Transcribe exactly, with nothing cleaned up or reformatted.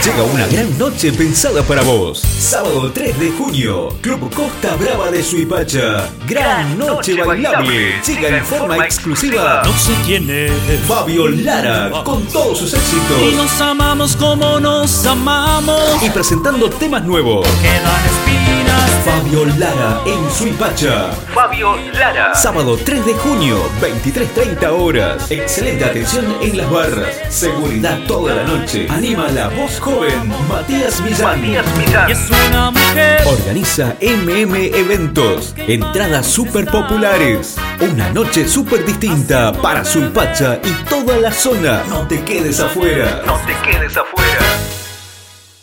Llega una gran noche pensada para vos. Sábado tres de junio, Club Costa Brava de Suipacha. Gran noche bailable. Llega en forma exclusiva. No sé quién es. Fabio Lara, con todos sus Y éxitos. nos amamos como nos amamos. Y presentando temas nuevos. Quedan espinas. Fabio Lara en Suipacha. Fabio Lara. Sábado tres de junio, veintitrés treinta horas. Excelente atención en las barras. Seguridad toda la noche. Anima la voz joven Matías Millán. Y es una mujer. Organiza M M Eventos. Entradas super populares. Una noche súper distinta para Suipacha y toda la zona. No te quedes afuera. No te quedes afuera.